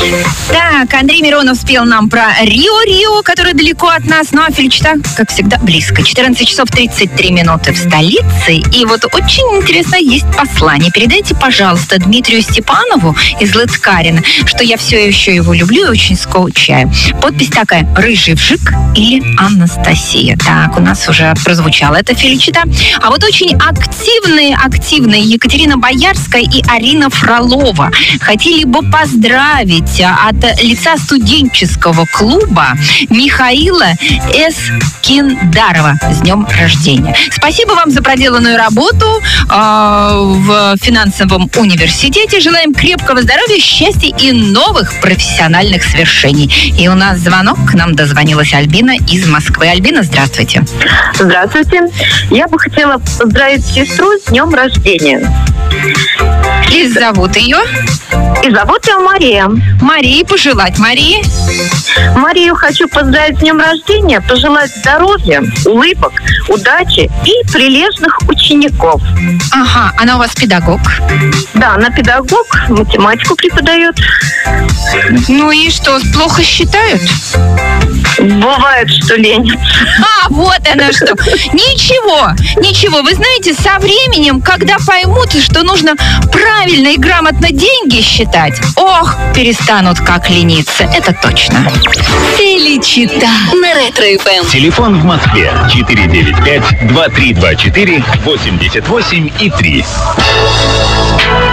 Так, Андрей Миронов спел нам про Рио, которое далеко от нас, ну а Фельдчита, как всегда, близко. 14 часов 33 минуты в столице. И вот очень интересно, есть послание. Передайте, пожалуйста, Дмитрию Степанову из Лыткарина, что я все еще его люблю и очень скучаю. Подпись такая: «Рыжий вжик» или «Анастасия». Так, у нас уже прозвучала эта Фельдчита. А вот очень активные Екатерина Боярская и Арина Фролова хотели бы поздравить от лица студенческого клуба Михаила Эскиндарова с днем рождения. Спасибо вам за проделанную работу в финансовом университете. Желаем крепкого здоровья, счастья и новых профессиональных свершений. И у нас звонок. К нам дозвонилась Альбина из Москвы. Альбина, здравствуйте. Здравствуйте. Я бы хотела поздравить сестру с днем рождения. И зовут ее? И зовут ее Мария. Марии, пожелать Марии? Марию хочу поздравить с днем рождения, пожелать здоровья, улыбок, удачи и прилежных учеников. Ага, она у вас педагог? Да, она педагог, математику преподает. Ну и что, плохо считают? Бывает, что лень. А, вот она что. Ничего. Вы знаете, со временем, когда поймут, что нужно правильно и грамотно деньги считать, перестанут как лениться. Это точно. Фельдчита на Ретро-ФМ. Телефон в Москве 495-2324-88 и 3.